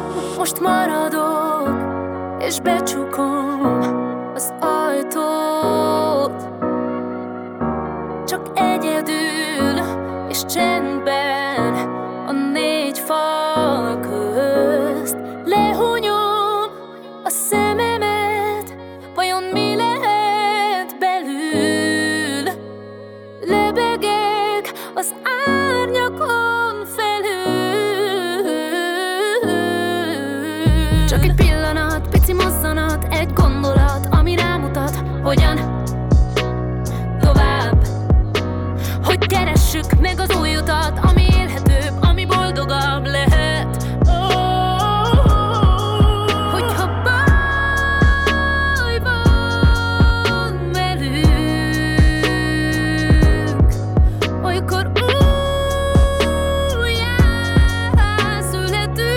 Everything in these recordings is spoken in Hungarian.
Most maradok, és becsukom az ajtót. Csak egyedül és csendben a négy fal közt. Lehunyom a szememet, vajon mi lehet belül? Lebegek az árnyakon felül. Csak egy pillanat, pici mozzanat, egy gondolat, ami rámutat, hogyan tovább. Hogy keressük meg az új utat, ami élhetőbb, ami boldogabb lehet. Hogyha baj van velünk, olykor újjászületünk.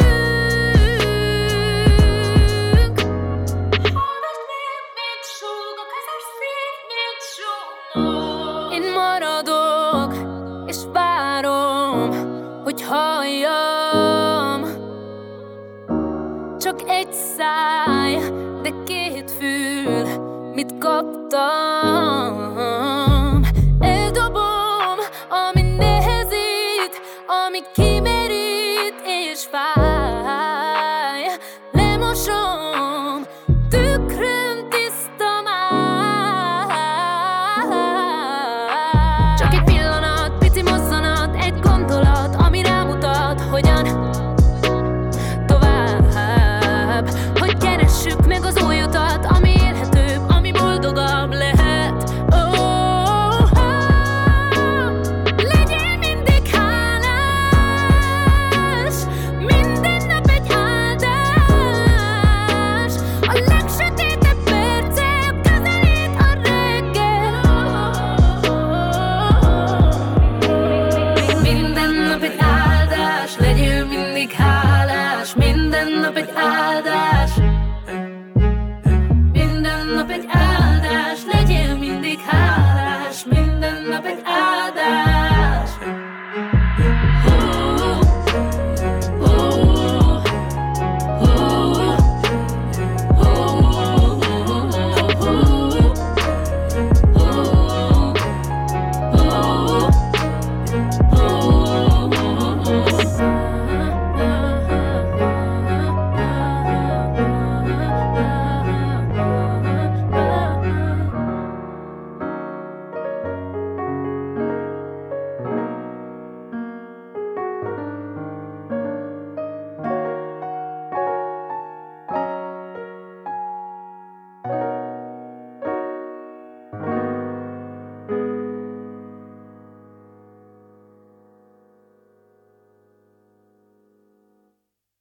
Hallgass még súg a közös szív, még súg. Én maradok, és várom, hogy halljam. Csak egy száj, de két fül, mit kaptam. Eldobom, ami nehezít, ami kimerít és fáj. Lemosom, tükröm tiszta már. Csak egy pillanat, pici mozzanat, egy gondolat, ami rámutat, hogyan tovább. Hogy keressük meg az új utat, ami élhetőbb, ami boldogabb lehet. Legyél mindig hálás, minden nap egy áldás. A legsötétebb percem közelít a reggel. Minden nap egy áldás, legyél mindig hálás. Minden nap egy áldás. Minden nap egy áldás, legyél mindig hálás. Minden nap egy